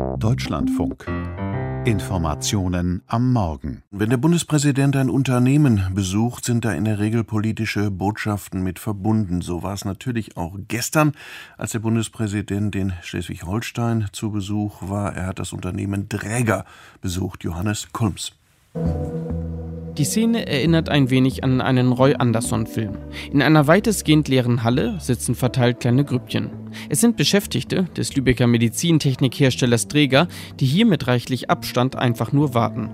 Deutschlandfunk. Informationen am Morgen. Wenn der Bundespräsident ein Unternehmen besucht, sind da in der Regel politische Botschaften mit verbunden. So war es natürlich auch gestern, als der Bundespräsident in Schleswig-Holstein zu Besuch war. Er hat das Unternehmen Dräger besucht. Johannes Kulms. Die Szene erinnert ein wenig an einen Roy Andersson-Film. In einer weitestgehend leeren Halle sitzen verteilt kleine Grüppchen. Es sind Beschäftigte des Lübecker Medizintechnikherstellers Dräger, die hier mit reichlich Abstand einfach nur warten.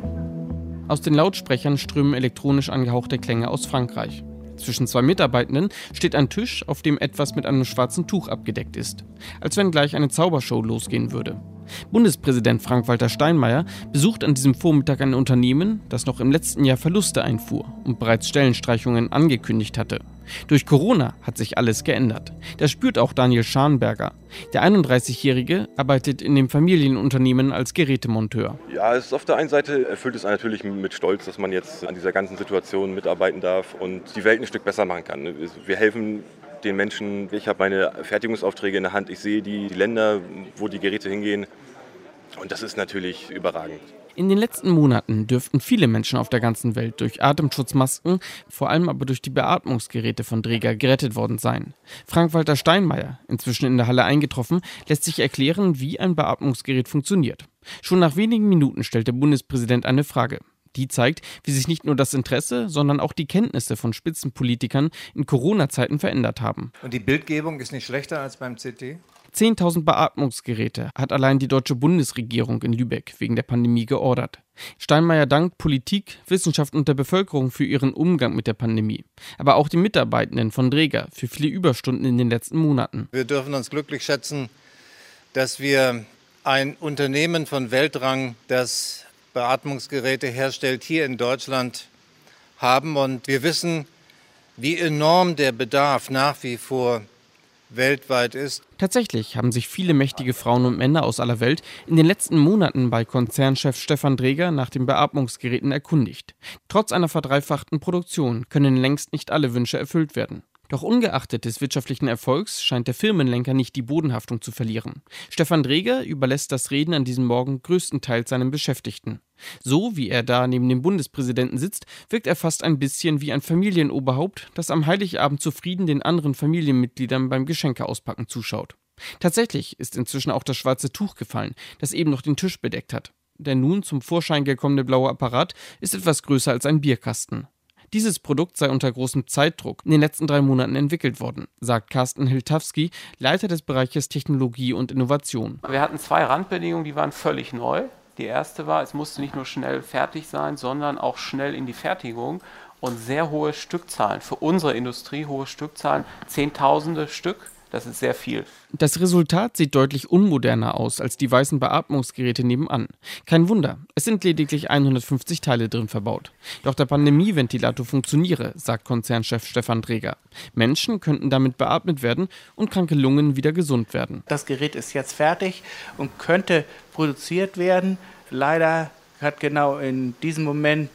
Aus den Lautsprechern strömen elektronisch angehauchte Klänge aus Frankreich. Zwischen zwei Mitarbeitenden steht ein Tisch, auf dem etwas mit einem schwarzen Tuch abgedeckt ist. Als wenn gleich eine Zaubershow losgehen würde. Bundespräsident Frank-Walter Steinmeier besucht an diesem Vormittag ein Unternehmen, das noch im letzten Jahr Verluste einfuhr und bereits Stellenstreichungen angekündigt hatte. Durch Corona hat sich alles geändert. Das spürt auch Daniel Scharnberger. Der 31-Jährige arbeitet in dem Familienunternehmen als Gerätemonteur. Ja, es ist auf der einen Seite erfüllt es einen natürlich mit Stolz, dass man jetzt an dieser ganzen Situation mitarbeiten darf und die Welt ein Stück besser machen kann. Wir helfen den Menschen. Ich habe meine Fertigungsaufträge in der Hand. Ich sehe die Länder, wo die Geräte hingehen. Und das ist natürlich überragend. In den letzten Monaten dürften viele Menschen auf der ganzen Welt durch Atemschutzmasken, vor allem aber durch die Beatmungsgeräte von Dräger gerettet worden sein. Frank-Walter Steinmeier, inzwischen in der Halle eingetroffen, lässt sich erklären, wie ein Beatmungsgerät funktioniert. Schon nach wenigen Minuten stellt der Bundespräsident eine Frage. Die zeigt, wie sich nicht nur das Interesse, sondern auch die Kenntnisse von Spitzenpolitikern in Corona-Zeiten verändert haben. Und die Bildgebung ist nicht schlechter als beim CT? 10.000 Beatmungsgeräte hat allein die deutsche Bundesregierung in Lübeck wegen der Pandemie geordert. Steinmeier dankt Politik, Wissenschaft und der Bevölkerung für ihren Umgang mit der Pandemie. Aber auch den Mitarbeitenden von Dräger für viele Überstunden in den letzten Monaten. Wir dürfen uns glücklich schätzen, dass wir ein Unternehmen von Weltrang, das Beatmungsgeräte herstellt, hier in Deutschland haben. Und wir wissen, wie enorm der Bedarf nach wie vor weltweit ist. Tatsächlich haben sich viele mächtige Frauen und Männer aus aller Welt in den letzten Monaten bei Konzernchef Stefan Dräger nach den Beatmungsgeräten erkundigt. Trotz einer verdreifachten Produktion können längst nicht alle Wünsche erfüllt werden. Doch ungeachtet des wirtschaftlichen Erfolgs scheint der Firmenlenker nicht die Bodenhaftung zu verlieren. Stefan Dräger überlässt das Reden an diesem Morgen größtenteils seinen Beschäftigten. So wie er da neben dem Bundespräsidenten sitzt, wirkt er fast ein bisschen wie ein Familienoberhaupt, das am Heiligabend zufrieden den anderen Familienmitgliedern beim Geschenkeauspacken zuschaut. Tatsächlich ist inzwischen auch das schwarze Tuch gefallen, das eben noch den Tisch bedeckt hat. Der nun zum Vorschein gekommene blaue Apparat ist etwas größer als ein Bierkasten. Dieses Produkt sei unter großem Zeitdruck in den letzten 3 Monaten entwickelt worden, sagt Carsten Hiltavsky, Leiter des Bereiches Technologie und Innovation. Wir hatten 2 Randbedingungen, die waren völlig neu. Die erste war, es musste nicht nur schnell fertig sein, sondern auch schnell in die Fertigung und sehr hohe Stückzahlen. Für unsere Industrie hohe Stückzahlen, Zehntausende Stück. Das ist sehr viel. Das Resultat sieht deutlich unmoderner aus als die weißen Beatmungsgeräte nebenan. Kein Wunder, es sind lediglich 150 Teile drin verbaut. Doch der Pandemieventilator funktioniere, sagt Konzernchef Stefan Dräger. Menschen könnten damit beatmet werden und kranke Lungen wieder gesund werden. Das Gerät ist jetzt fertig und könnte produziert werden. Leider hat genau in diesem Moment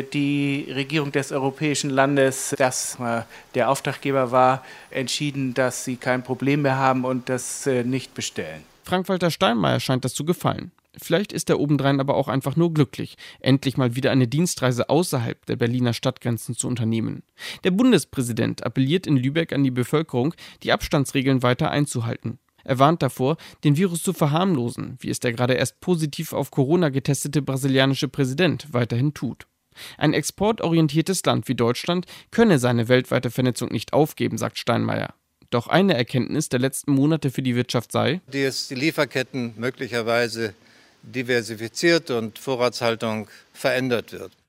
die Regierung des europäischen Landes, das der Auftraggeber war, entschieden, dass sie kein Problem mehr haben und das nicht bestellen. Frank-Walter Steinmeier scheint das zu gefallen. Vielleicht ist er obendrein aber auch einfach nur glücklich, endlich mal wieder eine Dienstreise außerhalb der Berliner Stadtgrenzen zu unternehmen. Der Bundespräsident appelliert in Lübeck an die Bevölkerung, die Abstandsregeln weiter einzuhalten. Er warnt davor, den Virus zu verharmlosen, wie es der gerade erst positiv auf Corona getestete brasilianische Präsident weiterhin tut. Ein exportorientiertes Land wie Deutschland könne seine weltweite Vernetzung nicht aufgeben, sagt Steinmeier. Doch eine Erkenntnis der letzten Monate für die Wirtschaft sei, dass die Lieferketten möglicherweise diversifiziert und Vorratshaltung verändert wird.